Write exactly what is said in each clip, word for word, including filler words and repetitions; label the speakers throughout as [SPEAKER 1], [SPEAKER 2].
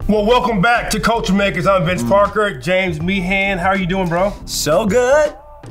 [SPEAKER 1] Well, welcome back to Culture Makers. I'm Vince mm. Parker. James Meehan, how are you doing, bro?
[SPEAKER 2] So good.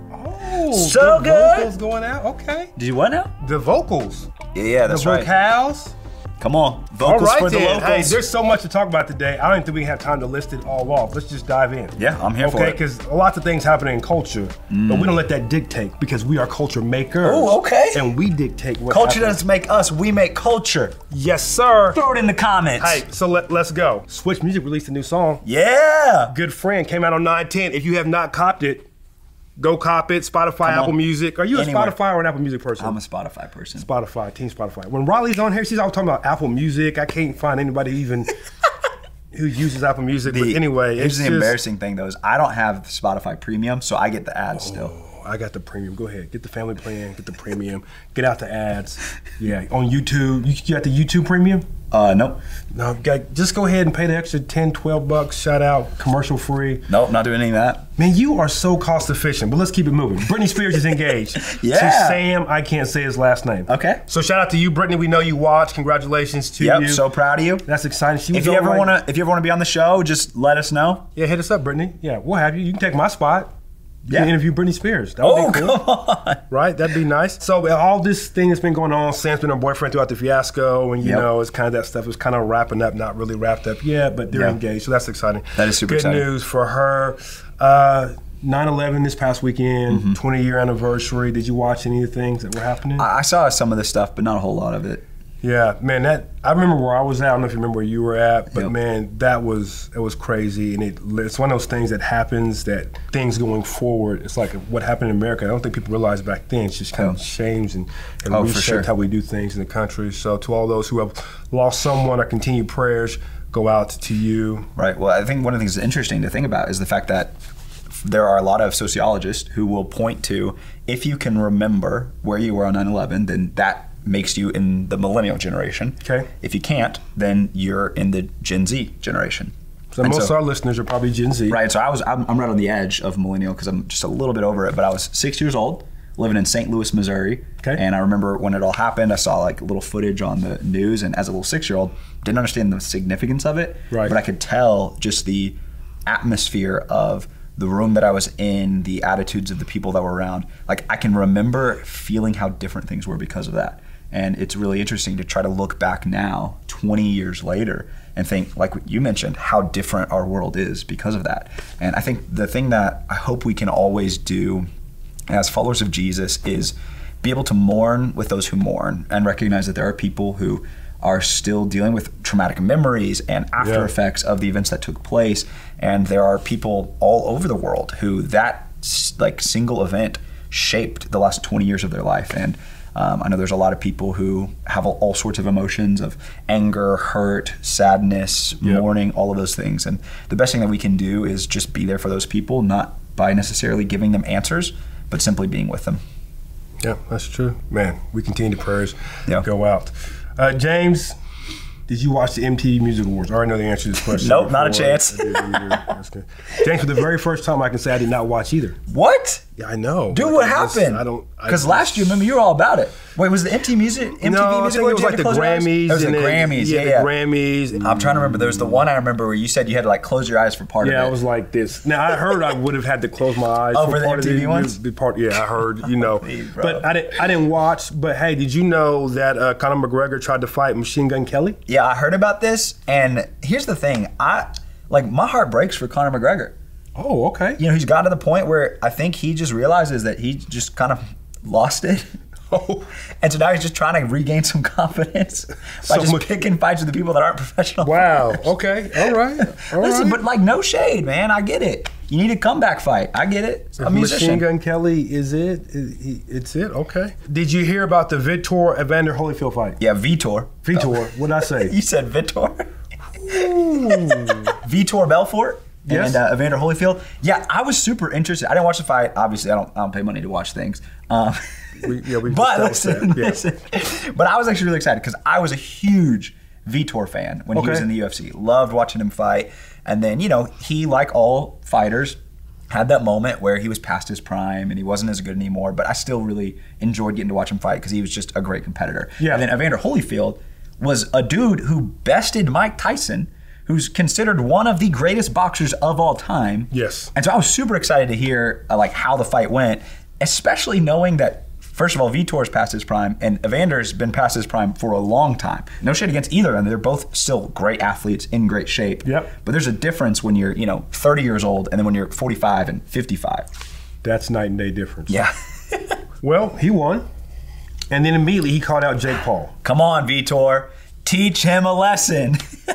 [SPEAKER 1] Oh,
[SPEAKER 2] so
[SPEAKER 1] the
[SPEAKER 2] good.
[SPEAKER 1] vocals going out. Okay.
[SPEAKER 2] Did you what now?
[SPEAKER 1] The vocals.
[SPEAKER 2] Yeah, yeah, that's
[SPEAKER 1] the
[SPEAKER 2] right.
[SPEAKER 1] The vocals.
[SPEAKER 2] Come on, vocals
[SPEAKER 1] all right,
[SPEAKER 2] for the
[SPEAKER 1] then.
[SPEAKER 2] locals.
[SPEAKER 1] Hey, there's so much to talk about today. I don't think we have time to list it all off. Let's just dive in.
[SPEAKER 2] Yeah, I'm here
[SPEAKER 1] okay,
[SPEAKER 2] for it.
[SPEAKER 1] Okay, because lots of things happen in culture, mm. but we don't let that dictate because we are culture makers.
[SPEAKER 2] Oh, okay.
[SPEAKER 1] And we dictate what
[SPEAKER 2] culture doesn't make us, we make culture.
[SPEAKER 1] Yes, sir.
[SPEAKER 2] Throw it in the comments.
[SPEAKER 1] Hey, so let, let's go. Switch Music released a new song.
[SPEAKER 2] Yeah.
[SPEAKER 1] Good Friend came out on nine ten. If you have not copped it, go cop it. Spotify, Apple Music. Are you
[SPEAKER 2] Anywhere.
[SPEAKER 1] a Spotify or an Apple Music person?
[SPEAKER 2] I'm a Spotify person.
[SPEAKER 1] Spotify, Team Spotify. When Riley's on here, she's always talking about Apple Music. I can't find anybody even who uses Apple Music.
[SPEAKER 2] The,
[SPEAKER 1] but anyway,
[SPEAKER 2] here's
[SPEAKER 1] it's
[SPEAKER 2] the
[SPEAKER 1] just,
[SPEAKER 2] embarrassing thing though is I don't have Spotify Premium, so I get the ads
[SPEAKER 1] oh,
[SPEAKER 2] still.
[SPEAKER 1] I got the premium. Go ahead, get the family plan, get the premium, get out the ads. Yeah, on YouTube. You, you got the YouTube Premium?
[SPEAKER 2] Uh, nope.
[SPEAKER 1] No, just go ahead and pay the extra ten, twelve bucks, shout out, commercial free.
[SPEAKER 2] Nope, not doing any of that.
[SPEAKER 1] Man, you are so cost efficient, but let's keep it moving. Britney Spears is engaged
[SPEAKER 2] yeah.
[SPEAKER 1] to Sam, I can't say his last name.
[SPEAKER 2] Okay.
[SPEAKER 1] So shout out to you, Britney. We know you watch. Congratulations to
[SPEAKER 2] yep,
[SPEAKER 1] you.
[SPEAKER 2] Yep, so proud of you.
[SPEAKER 1] That's exciting. She was
[SPEAKER 2] if you ever
[SPEAKER 1] right.
[SPEAKER 2] wanna if you ever wanna be on the show, just let us know.
[SPEAKER 1] Yeah, hit us up, Britney. Yeah, we'll have you. You can take my spot. You
[SPEAKER 2] yeah.
[SPEAKER 1] can interview Britney Spears. That would
[SPEAKER 2] oh,
[SPEAKER 1] be cool.
[SPEAKER 2] come on.
[SPEAKER 1] Right? That'd be nice. So all this thing that's been going on, Sam's been her boyfriend throughout the fiasco, and you
[SPEAKER 2] yep.
[SPEAKER 1] know, it's kind of that stuff is kind of wrapping up, not really wrapped up yet, but they're
[SPEAKER 2] yep.
[SPEAKER 1] engaged, so that's exciting.
[SPEAKER 2] That is super
[SPEAKER 1] Good
[SPEAKER 2] exciting.
[SPEAKER 1] Good news for her. Uh, nine eleven this past weekend,
[SPEAKER 2] mm-hmm.
[SPEAKER 1] twenty year anniversary. Did you watch any of the things that were happening?
[SPEAKER 2] I saw some of the stuff, but not a whole lot of it.
[SPEAKER 1] Yeah, man, that I remember where I was at. I don't know if you remember where you were at, but
[SPEAKER 2] yep.
[SPEAKER 1] man, that was it was crazy, and it, it's one of those things that happens. That things going forward, it's like what happened in America. I don't think people realized back then. It's just kind
[SPEAKER 2] oh.
[SPEAKER 1] of changed and, and
[SPEAKER 2] oh,
[SPEAKER 1] reshaped
[SPEAKER 2] sure.
[SPEAKER 1] how we do things in the country. So to all those who have lost someone, our continued prayers go out to you.
[SPEAKER 2] Right. Well, I think one of the things that's interesting to think about is the fact that there are a lot of sociologists who will point to if you can remember where you were on nine eleven, then that makes you in the millennial generation.
[SPEAKER 1] Okay.
[SPEAKER 2] If you can't, then you're in the Gen Z generation.
[SPEAKER 1] So and most so, of our listeners are probably Gen Z.
[SPEAKER 2] Right. So I was, I'm, I'm right on the edge of millennial because I'm just a little bit over it. But I was six years old, living in Saint Louis, Missouri.
[SPEAKER 1] Okay.
[SPEAKER 2] And I remember when it all happened, I saw like a little footage on the news, and as a little six-year-old, didn't understand the significance of it.
[SPEAKER 1] Right.
[SPEAKER 2] But I could tell just the atmosphere of the room that I was in, the attitudes of the people that were around. Like I can remember feeling how different things were because of that. And it's really interesting to try to look back now, twenty years later, and think, like you mentioned, how different our world is because of that. And I think the thing that I hope we can always do as followers of Jesus is be able to mourn with those who mourn and recognize that there are people who are still dealing with traumatic memories and after
[SPEAKER 1] yeah.
[SPEAKER 2] effects of the events that took place. And there are people all over the world who that like single event shaped the last twenty years of their life. And Um, I know there's a lot of people who have all, all sorts of emotions of anger, hurt, sadness,
[SPEAKER 1] yep.
[SPEAKER 2] mourning, all of those things. And the best thing that we can do is just be there for those people, not by necessarily giving them answers, but simply being with them.
[SPEAKER 1] Yeah, that's true. Man, we continue to prayers
[SPEAKER 2] yeah.
[SPEAKER 1] go out. Uh, James, did you watch the M T V Music Awards? I already know the answer to this question.
[SPEAKER 2] Nope,
[SPEAKER 1] before.
[SPEAKER 2] not a chance.
[SPEAKER 1] That's good. James, for the very first time I can say I did not watch either.
[SPEAKER 2] What?
[SPEAKER 1] Yeah, I know.
[SPEAKER 2] Dude, what happened?
[SPEAKER 1] I don't.
[SPEAKER 2] Because last year, remember, you were all about it. Wait, was the M T V Music? M T V
[SPEAKER 1] no,
[SPEAKER 2] Music
[SPEAKER 1] I think it was like the Grammys.
[SPEAKER 2] It was the
[SPEAKER 1] and
[SPEAKER 2] Grammys.
[SPEAKER 1] Yeah,
[SPEAKER 2] yeah,
[SPEAKER 1] the
[SPEAKER 2] yeah.
[SPEAKER 1] Grammys.
[SPEAKER 2] I'm trying to remember. There was the one I remember where you said you had to like close your eyes for part
[SPEAKER 1] yeah,
[SPEAKER 2] of it.
[SPEAKER 1] Yeah, I was like this. Now I heard I would have had to close my eyes
[SPEAKER 2] oh,
[SPEAKER 1] for,
[SPEAKER 2] for the
[SPEAKER 1] part
[SPEAKER 2] M T V
[SPEAKER 1] of the,
[SPEAKER 2] ones.
[SPEAKER 1] The part, yeah, I heard. You know,
[SPEAKER 2] hey,
[SPEAKER 1] but I didn't. I didn't watch. But hey, did you know that uh, Conor McGregor tried to fight Machine Gun Kelly?
[SPEAKER 2] Yeah, I heard about this. And here's the thing, I like my heart breaks for Conor McGregor.
[SPEAKER 1] Oh, okay.
[SPEAKER 2] You know, he's gotten to the point where I think he just realizes that he just kind of lost it. Oh. And so now he's just trying to regain some confidence by
[SPEAKER 1] so
[SPEAKER 2] just
[SPEAKER 1] much-
[SPEAKER 2] picking fights with the people that aren't professional.
[SPEAKER 1] Wow.
[SPEAKER 2] fighters.
[SPEAKER 1] Okay. All right. All
[SPEAKER 2] Listen,
[SPEAKER 1] right.
[SPEAKER 2] but like no shade, man. I get it. You need a comeback fight. I get it. I'm a musician.
[SPEAKER 1] Machine Gun Kelly is it? Is he, it's it. Okay. Did you hear about the Vitor Evander Holyfield fight?
[SPEAKER 2] Yeah, Vitor.
[SPEAKER 1] Vitor.
[SPEAKER 2] Oh.
[SPEAKER 1] What did I say?
[SPEAKER 2] You said Vitor. Vitor Belfort.
[SPEAKER 1] Yes.
[SPEAKER 2] And uh, Evander Holyfield. Yeah, I was super interested. I didn't watch the fight. Obviously, I don't. I don't pay money to watch things. Um,
[SPEAKER 1] we, yeah, we
[SPEAKER 2] but listen,
[SPEAKER 1] yeah.
[SPEAKER 2] listen. But I was actually really excited because I was a huge Vitor fan when
[SPEAKER 1] okay.
[SPEAKER 2] he was in the U F C. Loved watching him fight. And then, you know, he, like all fighters, had that moment where he was past his prime and he wasn't as good anymore. But I still really enjoyed getting to watch him fight because he was just a great competitor.
[SPEAKER 1] Yeah.
[SPEAKER 2] And then Evander Holyfield was a dude who bested Mike Tyson, who's considered one of the greatest boxers of all time.
[SPEAKER 1] Yes.
[SPEAKER 2] And so I was super excited to hear uh, like how the fight went, especially knowing that, first of all, Vitor's past his prime, and Evander's been past his prime for a long time. No shade against either of them. They're both still great athletes in great shape.
[SPEAKER 1] Yep.
[SPEAKER 2] But there's a difference when you're, you know, thirty years old and then when you're forty-five and fifty-five.
[SPEAKER 1] That's night and day difference.
[SPEAKER 2] Yeah.
[SPEAKER 1] Well, he won. And then immediately he called out Jake Paul.
[SPEAKER 2] Come on, Vitor. Teach him a lesson.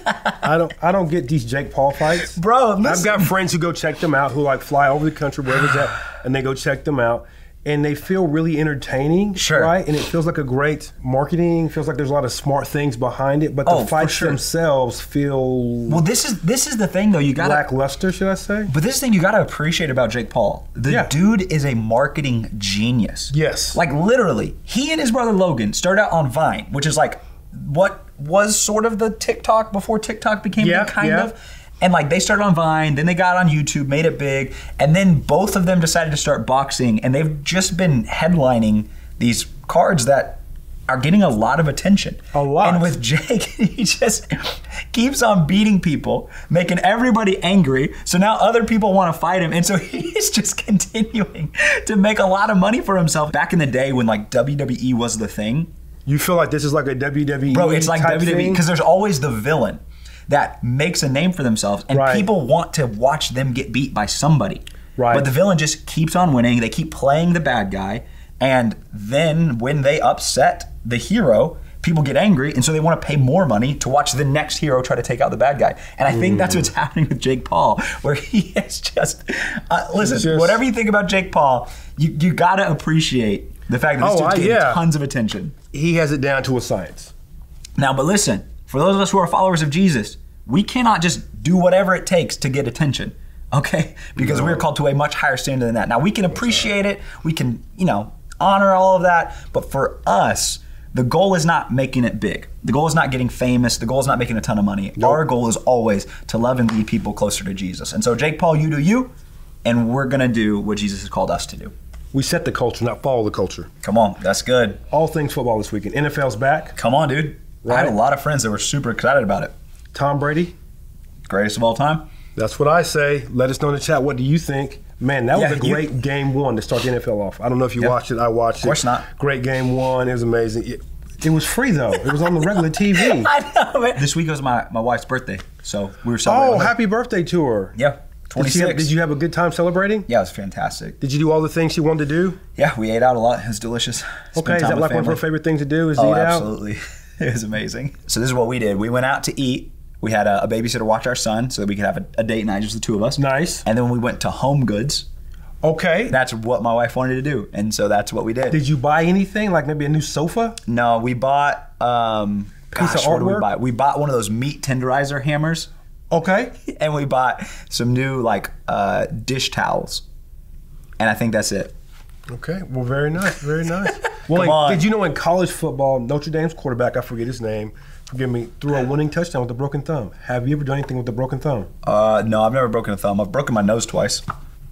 [SPEAKER 1] I don't I don't get these Jake Paul fights.
[SPEAKER 2] Bro, listen.
[SPEAKER 1] I've got friends who go check them out, who like fly over the country, wherever it's at, and they go check them out. And they feel really entertaining,
[SPEAKER 2] Sure.
[SPEAKER 1] right? And it feels like a great marketing, feels like there's a lot of smart things behind it, but the
[SPEAKER 2] Oh, for
[SPEAKER 1] fights
[SPEAKER 2] sure.
[SPEAKER 1] themselves feel
[SPEAKER 2] Well, this is this is the thing though. You gotta
[SPEAKER 1] lackluster, should I say?
[SPEAKER 2] But this thing you gotta appreciate about Jake Paul. The
[SPEAKER 1] Yeah.
[SPEAKER 2] dude is a marketing genius.
[SPEAKER 1] Yes.
[SPEAKER 2] Like literally, he and his brother Logan started out on Vine, which is like what was sort of the TikTok before TikTok became
[SPEAKER 1] Yeah,
[SPEAKER 2] big, kind
[SPEAKER 1] yeah.
[SPEAKER 2] of. And like they started on Vine, then they got on YouTube, made it big, and then both of them decided to start boxing, and they've just been headlining these cards that are getting a lot of attention.
[SPEAKER 1] A lot.
[SPEAKER 2] And with Jake, he just keeps on beating people, making everybody angry. So now other people want to fight him, and so he's just continuing to make a lot of money for himself. Back in the day when like W W E was the thing,
[SPEAKER 1] You feel like this is like a W W E
[SPEAKER 2] bro, it's like
[SPEAKER 1] type
[SPEAKER 2] W W E
[SPEAKER 1] thing?
[SPEAKER 2] because there's always the villain that makes a name for themselves, and
[SPEAKER 1] Right.
[SPEAKER 2] people want to watch them get beat by somebody.
[SPEAKER 1] Right.
[SPEAKER 2] But the villain just keeps on winning. They keep playing the bad guy, and then when they upset the hero, people get angry, and so they want to pay more money to watch the next hero try to take out the bad guy. And I think that's what's happening with Jake Paul, where he is just uh, listen.
[SPEAKER 1] Just-
[SPEAKER 2] whatever you think about Jake Paul, you you gotta appreciate the fact that this
[SPEAKER 1] Oh,
[SPEAKER 2] dude's
[SPEAKER 1] I-
[SPEAKER 2] getting
[SPEAKER 1] yeah.
[SPEAKER 2] tons of attention.
[SPEAKER 1] He has it down to a science.
[SPEAKER 2] Now, but listen, for those of us who are followers of Jesus, we cannot just do whatever it takes to get attention, okay? Because
[SPEAKER 1] No.
[SPEAKER 2] we're called to a much higher standard than that. Now, we can appreciate it, we can, you know, honor all of that, but for us, the goal is not making it big. The goal is not getting famous. The goal is not making a ton of money.
[SPEAKER 1] Nope.
[SPEAKER 2] Our goal is always to love and lead people closer to Jesus. And so, Jake Paul, you do you, and we're gonna do what Jesus has called us to do.
[SPEAKER 1] We set the culture, not follow the culture.
[SPEAKER 2] Come on, that's good.
[SPEAKER 1] All things football this weekend. N F L's back.
[SPEAKER 2] Come on, dude. I had a
[SPEAKER 1] Right.
[SPEAKER 2] lot of friends that were super excited about it.
[SPEAKER 1] Tom Brady.
[SPEAKER 2] Greatest of all time.
[SPEAKER 1] That's what I say. Let us know in the chat. What do you think? Man, that was
[SPEAKER 2] Yeah,
[SPEAKER 1] a
[SPEAKER 2] you-
[SPEAKER 1] great game one to start the N F L off. I don't know if you
[SPEAKER 2] Yeah.
[SPEAKER 1] watched it. I watched it.
[SPEAKER 2] Of course not.
[SPEAKER 1] Great game one. It was amazing. It, it was free though. It was on the regular T V.
[SPEAKER 2] I know, man. This week was my, my wife's birthday, so we were celebrating.
[SPEAKER 1] Oh,
[SPEAKER 2] with her.
[SPEAKER 1] happy birthday to her.
[SPEAKER 2] Yeah,
[SPEAKER 1] Did you,
[SPEAKER 2] twenty-six.
[SPEAKER 1] have, did you have a good time celebrating?
[SPEAKER 2] Yeah, it was fantastic.
[SPEAKER 1] Did you do all the things she wanted to do?
[SPEAKER 2] Yeah, we ate out a lot. It was delicious. Spent
[SPEAKER 1] Okay, is
[SPEAKER 2] time
[SPEAKER 1] that
[SPEAKER 2] with
[SPEAKER 1] like one of her
[SPEAKER 2] family.
[SPEAKER 1] favorite things to do is
[SPEAKER 2] Oh,
[SPEAKER 1] eat out?
[SPEAKER 2] absolutely. It was amazing. So this is what we did. We went out to eat. We had a, a babysitter watch our son so that we could have a, a date night, just the two of us.
[SPEAKER 1] Nice.
[SPEAKER 2] And then we went to Home Goods.
[SPEAKER 1] Okay.
[SPEAKER 2] That's what my wife wanted to do, and so that's what we did.
[SPEAKER 1] Did you buy anything, like maybe a new sofa?
[SPEAKER 2] No, we bought. Um,
[SPEAKER 1] Piece of
[SPEAKER 2] gosh, what did we
[SPEAKER 1] artwork?
[SPEAKER 2] buy? We bought one of those meat tenderizer hammers.
[SPEAKER 1] Okay.
[SPEAKER 2] And we bought some new like uh, dish towels, and I think that's it.
[SPEAKER 1] Okay. Well, very nice. Very nice. Well,
[SPEAKER 2] Come
[SPEAKER 1] like,
[SPEAKER 2] on.
[SPEAKER 1] did you know in college football, Notre Dame's quarterback, I forget his name, forgive me, threw a winning touchdown with a broken thumb. Have you ever done anything with a broken thumb?
[SPEAKER 2] Uh, no, I've never broken a thumb. I've broken my nose twice.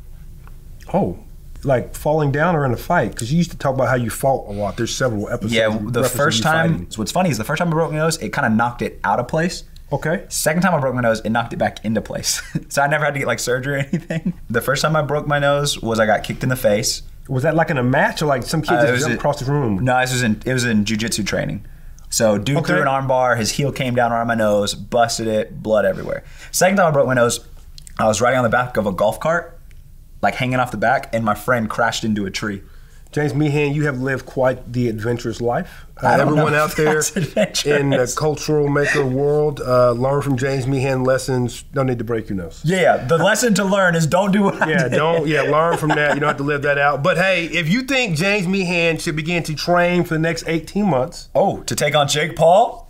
[SPEAKER 1] Oh, like falling down or in a fight? Because you used to talk about how you fought a lot. There's several episodes.
[SPEAKER 2] Yeah,
[SPEAKER 1] referencing
[SPEAKER 2] the first
[SPEAKER 1] you
[SPEAKER 2] time.
[SPEAKER 1] fighting.
[SPEAKER 2] So what's funny is the first time I broke my nose, it kind of knocked it out of place.
[SPEAKER 1] Okay.
[SPEAKER 2] Second time I broke my nose, it knocked it back into place. So I never had to get like surgery or anything. The first time I broke my nose was I got kicked in the face.
[SPEAKER 1] Was that like in a match or like some kid
[SPEAKER 2] Uh, it
[SPEAKER 1] just
[SPEAKER 2] was
[SPEAKER 1] jumped
[SPEAKER 2] a-
[SPEAKER 1] across the room?
[SPEAKER 2] No, this was in it was in jujitsu training. So dude
[SPEAKER 1] Okay.
[SPEAKER 2] threw an arm bar, his heel came down around my nose, busted it, blood everywhere. Second time I broke my nose, I was riding on the back of a golf cart, like hanging off the back, and my friend crashed into a tree.
[SPEAKER 1] James Meehan, you have lived quite the adventurous life. Uh,
[SPEAKER 2] I don't
[SPEAKER 1] everyone
[SPEAKER 2] know
[SPEAKER 1] out
[SPEAKER 2] if
[SPEAKER 1] there
[SPEAKER 2] that's adventurous.
[SPEAKER 1] in the cultural maker world, uh, learn from James Meehan lessons. Don't need to break your nose.
[SPEAKER 2] Yeah, the lesson to learn is don't do what I
[SPEAKER 1] Yeah,
[SPEAKER 2] did.
[SPEAKER 1] don't. Yeah, learn from that. You don't have to live that out. But hey, if you think James Meehan should begin to train for the next eighteen months,
[SPEAKER 2] Oh, to take on Jake Paul?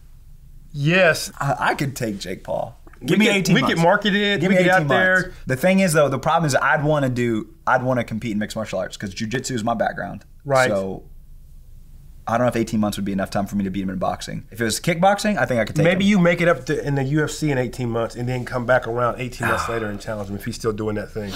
[SPEAKER 1] yes,
[SPEAKER 2] I, I could take Jake Paul. Give
[SPEAKER 1] we
[SPEAKER 2] me
[SPEAKER 1] could-
[SPEAKER 2] eighteen
[SPEAKER 1] we
[SPEAKER 2] months.
[SPEAKER 1] could market it,
[SPEAKER 2] Give
[SPEAKER 1] we
[SPEAKER 2] me
[SPEAKER 1] could
[SPEAKER 2] eighteen
[SPEAKER 1] out there.
[SPEAKER 2] months. The thing is, though, the problem is I'd want to do, I'd want to compete in mixed martial arts because jiu-jitsu is my background.
[SPEAKER 1] Right.
[SPEAKER 2] So I don't know if eighteen months would be enough time for me to beat him in boxing. If it was kickboxing, I think I could take
[SPEAKER 1] maybe
[SPEAKER 2] him.
[SPEAKER 1] you make it up to, in the U F C in eighteen months and then come back around eighteen months later and challenge him if he's still doing that thing.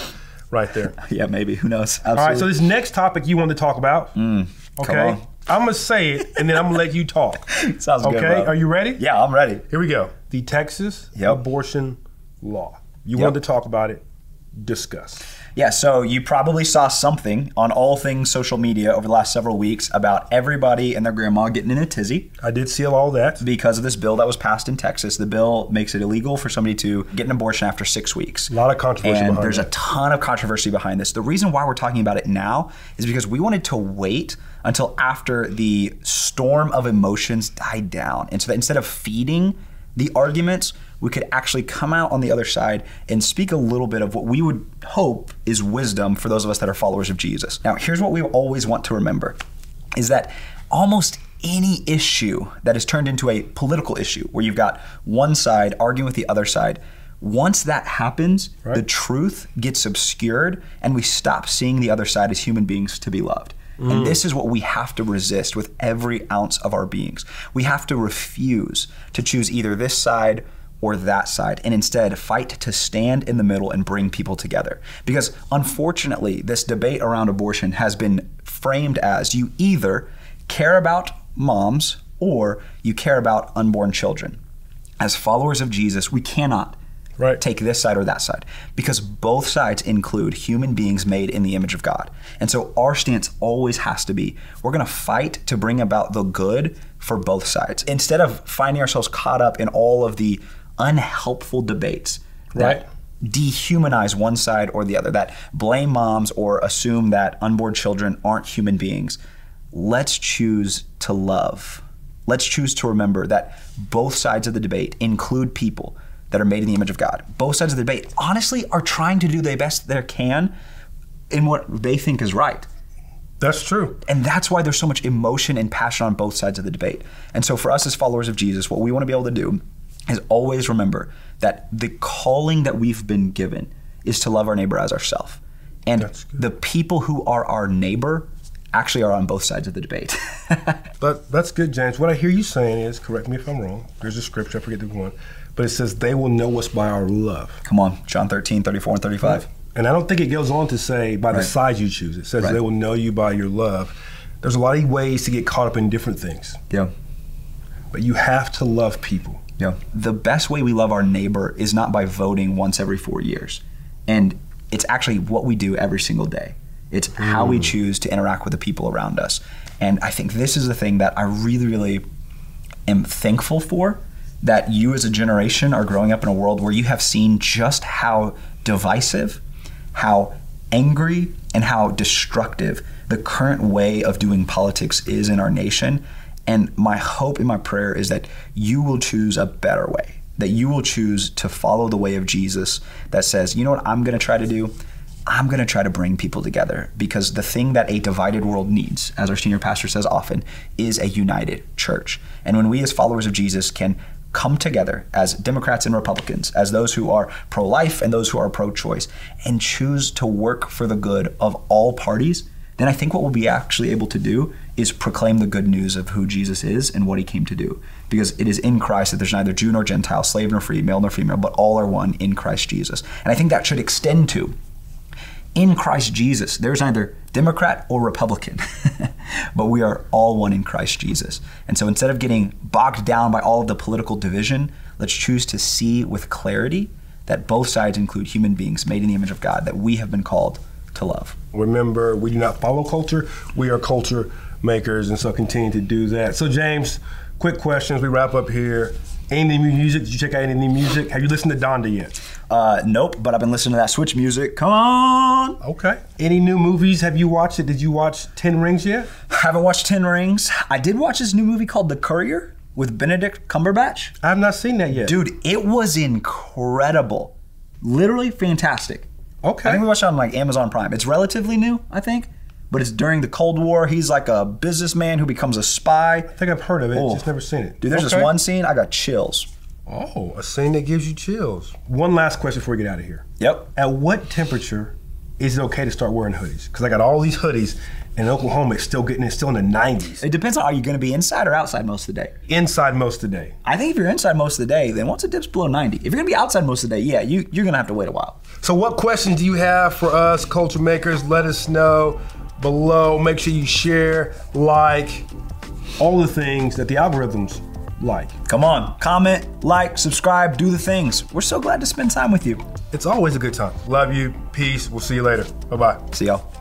[SPEAKER 1] right there.
[SPEAKER 2] Yeah, maybe. Who knows? Absolutely.
[SPEAKER 1] All right, so this next topic you wanted to talk about.
[SPEAKER 2] Mm,
[SPEAKER 1] okay.
[SPEAKER 2] on.
[SPEAKER 1] I'm going to say it, and then I'm going to let you talk.
[SPEAKER 2] Sounds
[SPEAKER 1] okay?
[SPEAKER 2] good, bro.
[SPEAKER 1] Are you ready?
[SPEAKER 2] Yeah, I'm ready.
[SPEAKER 1] Here we go. The Texas
[SPEAKER 2] Yep.
[SPEAKER 1] abortion law. You
[SPEAKER 2] Yep.
[SPEAKER 1] wanted to talk about it. Discuss.
[SPEAKER 2] Yeah, so you probably saw something on all things social media over the last several weeks about everybody and their grandma getting in a tizzy
[SPEAKER 1] I did see all that.
[SPEAKER 2] because of this bill that was passed in Texas. The bill makes it illegal for somebody to get an abortion after six weeks.
[SPEAKER 1] A lot of controversy
[SPEAKER 2] And
[SPEAKER 1] behind
[SPEAKER 2] there's
[SPEAKER 1] that.
[SPEAKER 2] a ton of controversy behind this. The reason why we're talking about it now is because we wanted to wait until after the storm of emotions died down. And so that instead of feeding the arguments, we could actually come out on the other side and speak a little bit of what we would hope is wisdom for those of us that are followers of Jesus. Now, here's what we always want to remember, is that almost any issue that is turned into a political issue, where you've got one side arguing with the other side, once that happens,
[SPEAKER 1] Right.
[SPEAKER 2] the truth gets obscured and we stop seeing the other side as human beings to be loved. Mm. And this is what we have to resist with every ounce of our beings. We have to refuse to choose either this side or that side, and instead fight to stand in the middle and bring people together. Because unfortunately, this debate around abortion has been framed as you either care about moms or you care about unborn children. As followers of Jesus, we cannot
[SPEAKER 1] Right.
[SPEAKER 2] take this side or that side, because both sides include human beings made in the image of God. And so our stance always has to be, we're gonna fight to bring about the good for both sides, instead of finding ourselves caught up in all of the unhelpful debates that
[SPEAKER 1] Right.
[SPEAKER 2] dehumanize one side or the other, that blame moms or assume that unborn children aren't human beings. Let's choose to love. Let's choose to remember that both sides of the debate include people that are made in the image of God. Both sides of the debate, honestly, are trying to do the best they can in what they think is right.
[SPEAKER 1] That's true.
[SPEAKER 2] And that's why there's so much emotion and passion on both sides of the debate. And so for us as followers of Jesus, what we want to be able to do is always remember that the calling that we've been given is to love our neighbor as ourselves. And
[SPEAKER 1] That's good.
[SPEAKER 2] the people who are our neighbor actually are on both sides of the debate.
[SPEAKER 1] But that's good, James. What I hear you saying is, correct me if I'm wrong, there's a scripture, I forget the one, but it says they will know us by our love.
[SPEAKER 2] Come on, John thirteen, thirty-four and thirty-five.
[SPEAKER 1] And I don't think it goes on to say by the
[SPEAKER 2] Right.
[SPEAKER 1] side you choose. It says
[SPEAKER 2] Right.
[SPEAKER 1] they will know you by your love. There's a lot of ways to get caught up in different things,
[SPEAKER 2] Yeah.
[SPEAKER 1] but you have to love people.
[SPEAKER 2] Yeah. The best way we love our neighbor is not by voting once every four years. And it's actually what we do every single day. It's how we choose to interact with the people around us. And I think this is the thing that I really, really am thankful for, that you as a generation are growing up in a world where you have seen just how divisive, how angry, and how destructive the current way of doing politics is in our nation. And my hope and my prayer is that you will choose a better way, that you will choose to follow the way of Jesus that says, you know what I'm going to try to do? I'm going to try to bring people together, because the thing that a divided world needs, as our senior pastor says often, is a united church. And when we as followers of Jesus can come together as Democrats and Republicans, as those who are pro-life and those who are pro-choice, and choose to work for the good of all parties, then I think what we'll be actually able to do is proclaim the good news of who Jesus is and what he came to do. Because it is in Christ that there's neither Jew nor Gentile, slave nor free, male nor female, but all are one in Christ Jesus. And I think that should extend to, in Christ Jesus, there's neither Democrat or Republican, but we are all one in Christ Jesus. And so instead of getting bogged down by all of the political division, let's choose to see with clarity that both sides include human beings made in the image of God that we have been called to love.
[SPEAKER 1] Remember, we do not follow culture. We are culture makers, and so continue to do that. So James, quick questions. We wrap up here. Any new music? Did you check out any new music? Have you listened to Donda yet?
[SPEAKER 2] Uh, nope, but I've been listening to that Switch music. Come on!
[SPEAKER 1] Okay. Any new movies? Have you watched it? Did you watch Ten Rings yet?
[SPEAKER 2] Haven't watched Ten Rings. I did watch this new movie called The Courier with Benedict Cumberbatch.
[SPEAKER 1] I have not seen that yet.
[SPEAKER 2] Dude, it was incredible. Literally fantastic.
[SPEAKER 1] Okay.
[SPEAKER 2] I think we watched it on like Amazon Prime. It's relatively new, I think, but it's during the Cold War. He's like a businessman who becomes a spy.
[SPEAKER 1] I think I've heard of it,
[SPEAKER 2] Oh.
[SPEAKER 1] just never seen it.
[SPEAKER 2] Dude, there's
[SPEAKER 1] Okay.
[SPEAKER 2] this one scene, I got chills.
[SPEAKER 1] Oh, a scene that gives you chills. One last question before we get out of here.
[SPEAKER 2] Yep.
[SPEAKER 1] At what temperature is it okay to start wearing hoodies? Because I got all these hoodies, And in Oklahoma, it's still getting, it's still in the nineties.
[SPEAKER 2] It depends on, are you going to be inside or outside most of the day?
[SPEAKER 1] Inside most of the day.
[SPEAKER 2] I think if you're inside most of the day, then once it dips below ninety, if you're going to be outside most of the day, yeah, you, you're going to have to wait a while.
[SPEAKER 1] So what questions do you have for us, culture makers? Let us know below. Make sure you share, like, all the things that the algorithms like.
[SPEAKER 2] Come on, comment, like, subscribe, do the things. We're so glad to spend time with you.
[SPEAKER 1] It's always a good time. Love you. Peace. We'll see you later. Bye-bye.
[SPEAKER 2] See y'all.